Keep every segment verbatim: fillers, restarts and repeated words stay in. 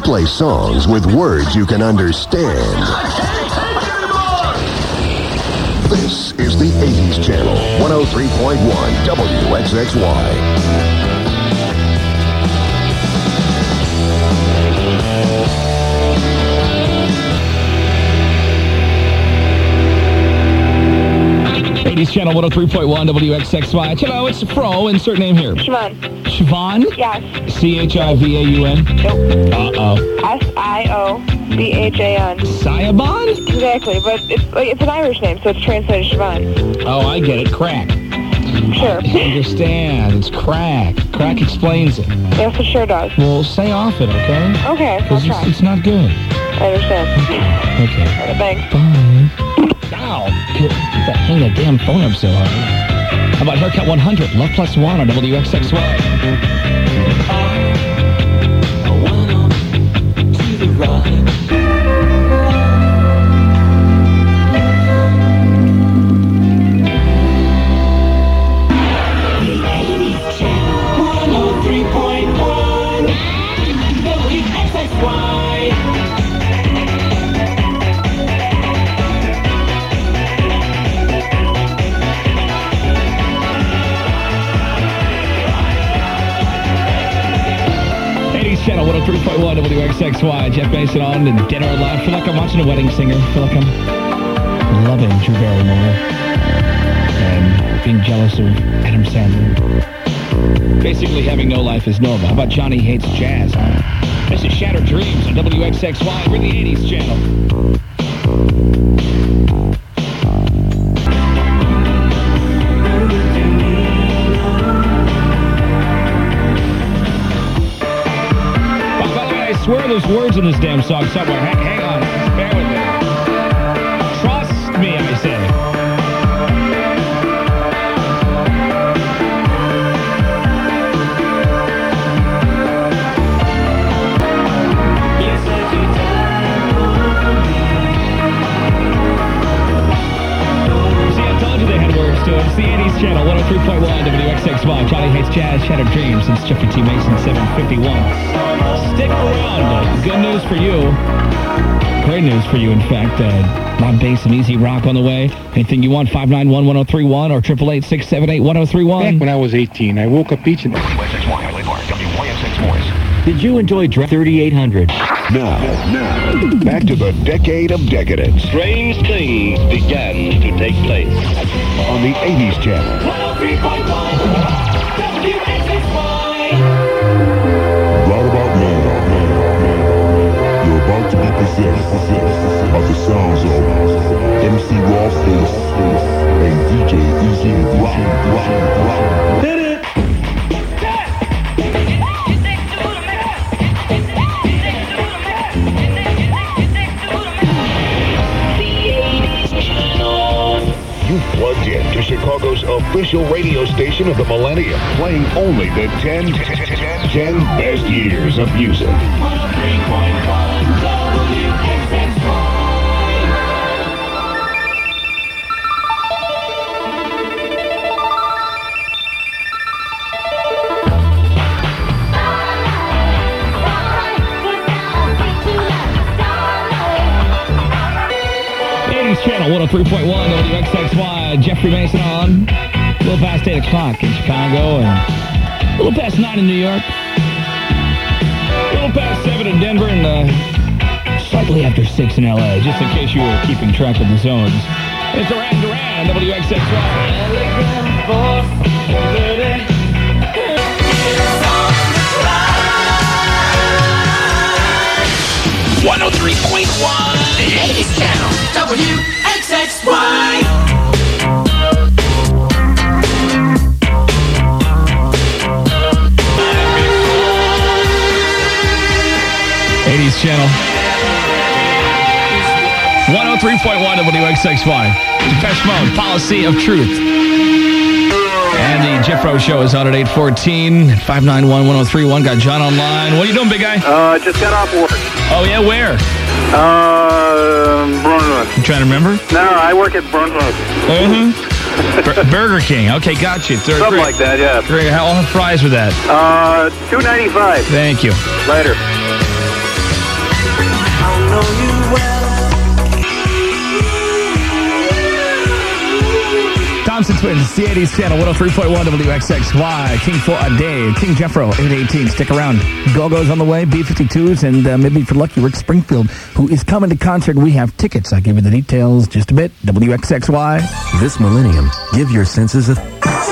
play songs with words you can understand. This is the eighties Channel, one oh three point one W X X Y. eighties Channel, one oh three point one W X X Y. Hello, it's Fro. Insert name here. Siobhan. Siobhan? Yes. C H I V A U N? Nope. Uh-oh. S I O B H A N. Siobhan? Exactly, but it's like, it's an Irish name, so it's translated Siobhan. Oh, I get it. Crack. Sure. I understand. It's crack. Crack explains it. Yes, it sure does. Well, stay off it, okay? Okay, I'll Because try. it's, it's not good. I understand. Okay. All right, thanks. Bye. Ow. Get, get, hang that damn phone up so hard. How about Haircut one hundred? Love Plus One on W X X Y. Channel one oh three point one W X X Y. Jeff Mason on and Dinner Live. Feel like I'm watching a wedding singer. Feel like I'm loving Drew Barrymore and being jealous of Adam Sandler. Basically having no life is normal. How about Johnny Hates Jazz? Huh? This is Shattered Dreams on W X X Y. We're the eighties Channel. I swear there's words in this damn song somewhere. Hang, hang on. Bear with me. Trust me, I say. See, I told you they had words to it. It's the eighties Channel, one oh three point one W X X Y. Johnny Hates Jazz, Shattered Dreams since Jeffrey T. Mason, seven fifty-one. Stick around. Good news for you. Great news for you, in fact. Uh, loud bass and easy rock on the way. Anything you want, five nine one, one oh three one or eight eight eight, six seven eight, one oh three one. Back when I was eighteen, I woke up each and... Did you enjoy Dra- thirty-eight hundred? Now, now, back to the decade of decadence Strange things began to take place. on the eighties Channel. one oh three point one W X X Y. Right about now, you're about to be possessed by the sounds of M C Rawface and D J Easy Rock. Hit it! You plugged in to Chicago's official radio station of the millennium, playing only the ten, ten, ten best years of music. one oh three point one W X X Y. eighties Channel, one oh three point one W X X Y. Jeffrey Mason on. A little past eight o'clock in Chicago and a little past nine in New York. A little past seven in Denver and uh, slightly after six in L A, just in case you were keeping track of the zones. It's Duran Duran on W X X Y. one oh three point one eighties Channel W X X Y. eighties Channel. one oh three point one W X X Y. Depeche Mode, Policy of Truth. And the Jeff Rose Show is on at eight fourteen, five nine one, one oh three one. Got John online. What are you doing, big guy? Uh, just got off work. Oh, yeah, where? Uh, Brunswick. You trying to remember? No, I work at Brunswick. Mm-hmm. Bur- Burger King. Okay, got you. They're Something great. like that, yeah. Great. How long fries with that? Uh, two ninety-five. Thank you. Later. know you well. Thompson Twins, the eighties channel, one oh three point one W X X Y. King for a day. King Jeffro, eight eighteen. Stick around. Go-Go's on the way, B fifty-twos, and uh, maybe for lucky, Rick Springfield, who is coming to concert. We have tickets. I'll give you the details just a bit. W X X Y. This millennium, give your senses a...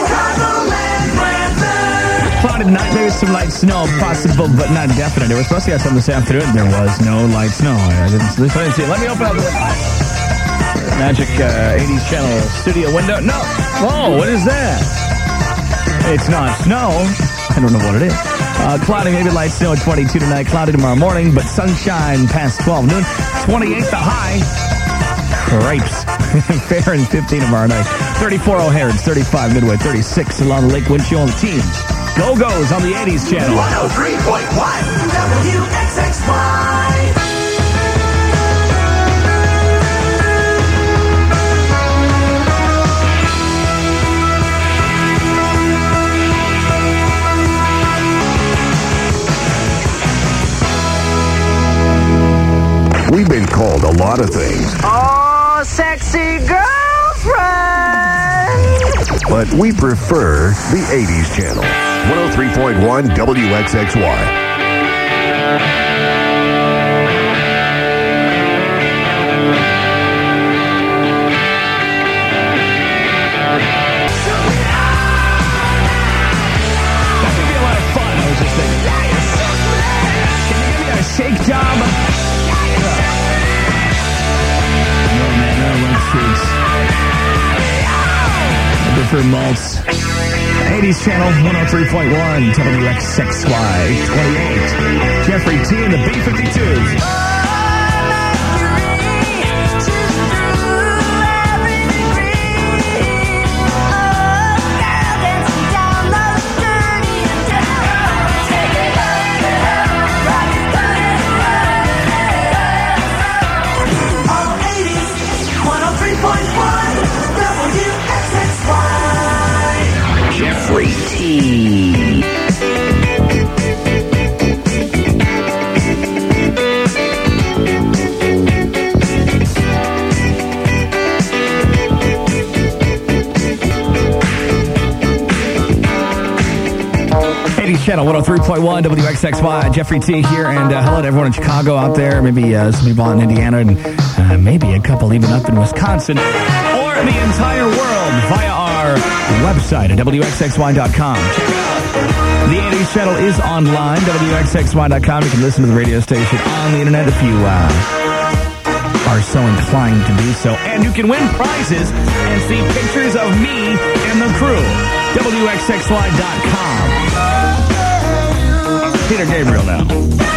Cloudy tonight, maybe some light snow, possible but not definite. It was supposed to have some this afternoon. There was no light snow. I didn't, I didn't see it. Let me open up the Magic uh, eighties channel studio window. No. Whoa, what is that? It's not snow. I don't know what it is. Uh, cloudy, maybe light snow at twenty-two tonight. Cloudy tomorrow morning, but sunshine past twelve noon. twenty-eight the high. Cripes. Fair and fifteen tomorrow night. thirty-four O'Hare, it's thirty-five Midway, thirty-six along the Lake Winchell teams. Go-Go's on the eighties channel. one oh three point one W X X Y. We've been called a lot of things. Oh, sexy girlfriend. But we prefer the eighties channel. one oh three point one W X X Y. Shake job. No, man, no love shakes. I prefer malts. eighties channel, one oh three point one, W X X Y, twenty-eight. Jeffrey T and the B fifty-twos. Jeffrey T. eighties channel, one oh three point one W X X Y. Jeffrey T here, and uh, hello to everyone in Chicago out there. Maybe uh, some people in Indiana, and uh, maybe a couple even up in Wisconsin, or the entire world via our website at W X X Y dot com. Check it out. The eighties channel is online, W X X Y dot com. You can listen to the radio station on the internet if you uh, are so inclined to do so. And you can win prizes and see pictures of me and the crew. W X X Y dot com. Peter Gabriel now.